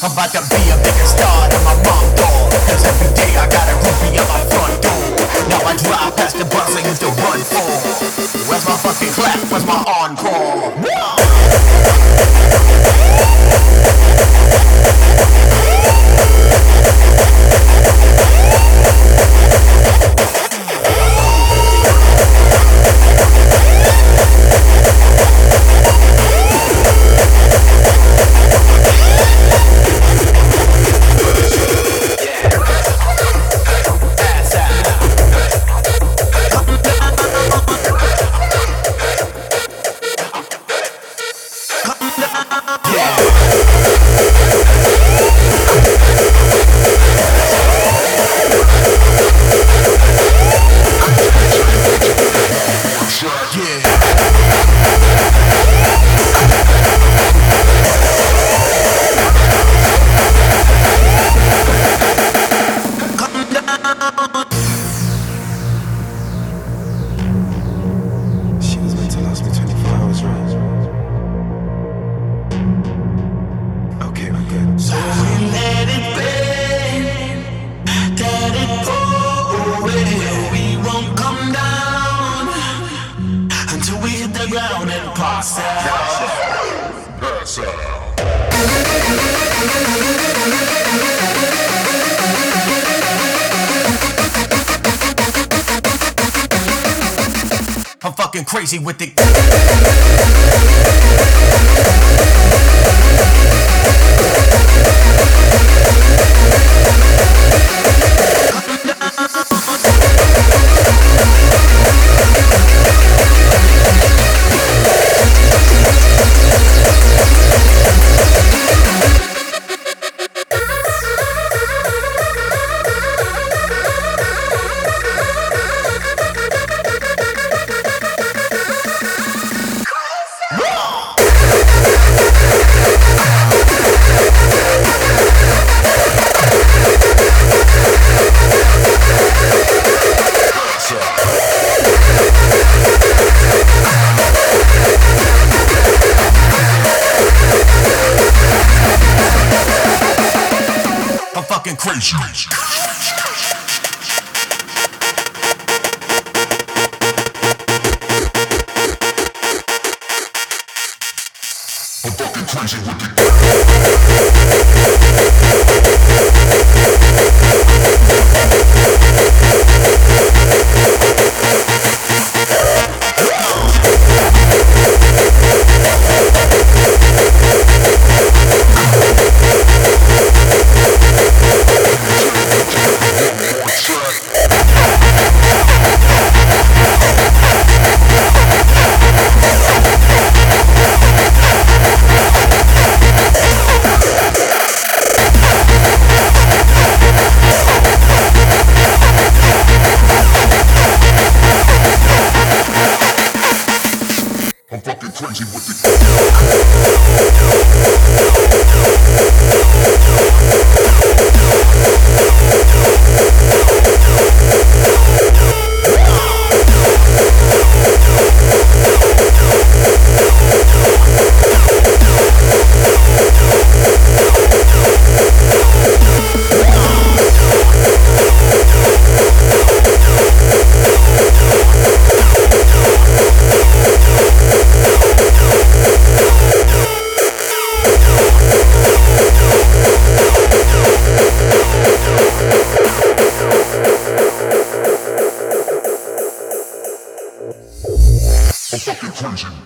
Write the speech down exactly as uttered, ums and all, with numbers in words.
I'm about to be a bigger star than my mom thought. Cause every day I got a groupie at my front door. Now I drive past the bus I used to run for. Where's my fucking clap? Where's my encore? Ground and pass out. Pass out. I'm fucking crazy with the I'm fucking crazy. I'm fucking crazy with the I'm fucking crazy with the I'm fucking crazy.